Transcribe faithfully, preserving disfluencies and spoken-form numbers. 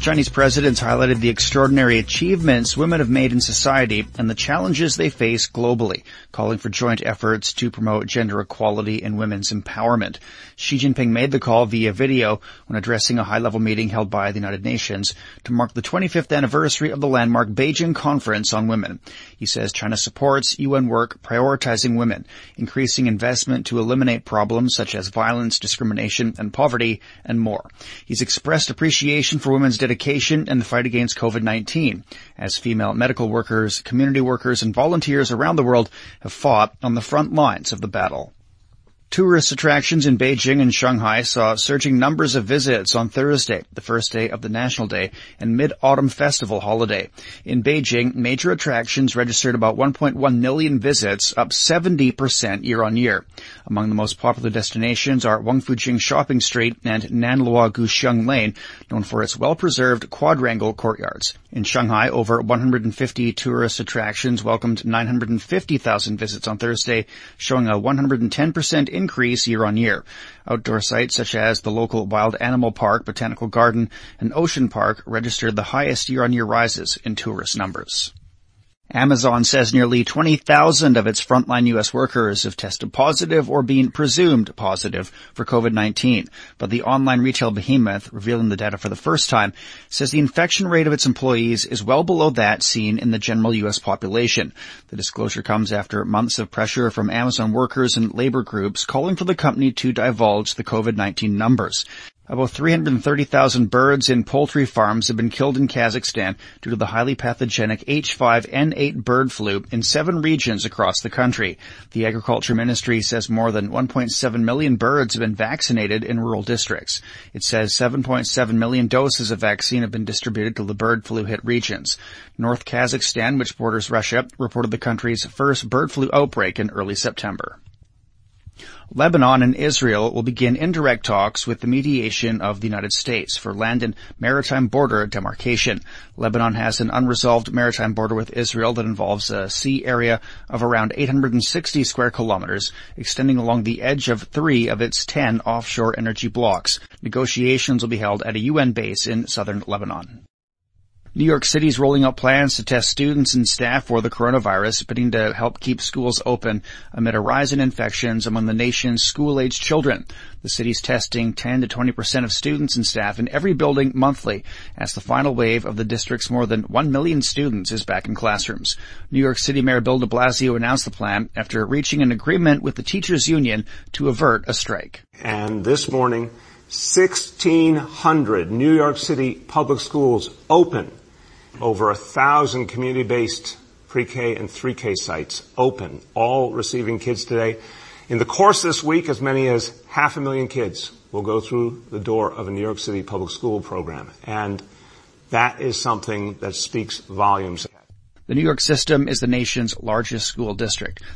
Chinese presidents highlighted the extraordinary achievements women have made in society and the challenges they face globally, calling for joint efforts to promote gender equality and women's empowerment. Xi Jinping made the call via video when addressing a high-level meeting held by the United Nations to mark the twenty-fifth anniversary of the landmark Beijing Conference on Women. He says China supports U N work prioritizing women, increasing investment to eliminate problems such as violence, discrimination, and poverty, and more. He's expressed appreciation for women's dedication in the fight against COVID nineteen, as female medical workers, community workers, and volunteers around the world have fought on the front lines of the battle. Tourist attractions in Beijing and Shanghai saw surging numbers of visits on Thursday, the first day of the National Day and Mid-Autumn Festival holiday. In Beijing, major attractions registered about one point one million visits, up seventy percent year-on-year. Among the most popular destinations are Wangfujing Shopping Street and Nanluo Guxiang Lane, known for its well-preserved quadrangle courtyards. In Shanghai, over one hundred fifty tourist attractions welcomed nine hundred fifty thousand visits on Thursday, showing a one hundred ten percent increase year-on-year. Outdoor sites such as the local Wild Animal Park, Botanical Garden, and Ocean Park registered the highest year-on-year rises in tourist numbers. Amazon says nearly twenty thousand of its frontline U S workers have tested positive or been presumed positive for COVID nineteen, but the online retail behemoth, revealing the data for the first time, says the infection rate of its employees is well below that seen in the general U S population. The disclosure comes after months of pressure from Amazon workers and labor groups calling for the company to divulge the COVID nineteen numbers. About three hundred thirty thousand birds in poultry farms have been killed in Kazakhstan due to the highly pathogenic H five N eight bird flu in seven regions across the country. The Agriculture Ministry says more than one point seven million birds have been vaccinated in rural districts. It says seven point seven million doses of vaccine have been distributed to the bird flu-hit regions. North Kazakhstan, which borders Russia, reported the country's first bird flu outbreak in early September. Lebanon and Israel will begin indirect talks with the mediation of the United States for land and maritime border demarcation. Lebanon has an unresolved maritime border with Israel that involves a sea area of around eight hundred sixty square kilometers, extending along the edge of three of its ten offshore energy blocks. Negotiations will be held at a U N base in southern Lebanon. New York City is rolling out plans to test students and staff for the coronavirus, bidding to help keep schools open amid a rise in infections among the nation's school-aged children. The city's testing ten to twenty percent of students and staff in every building monthly, as the final wave of the district's more than one million students is back in classrooms. New York City Mayor Bill de Blasio announced the plan after reaching an agreement with the teachers' union to avert a strike. And this morning, sixteen hundred New York City public schools open. Over a thousand community-based pre-K and three K sites open, all receiving kids today. In the course of this week, as many as half a million kids will go through the door of a New York City public school program. And that is something that speaks volumes. The New York system is the nation's largest school district.